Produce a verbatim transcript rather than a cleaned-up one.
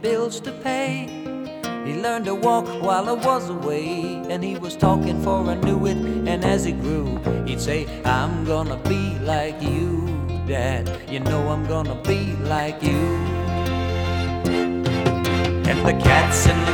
bills to pay. He learned to walk while I was away, and he was talking for I knew it. And as he grew, he'd say, I'm gonna be like you, Dad. You know I'm gonna be like you. And the cats in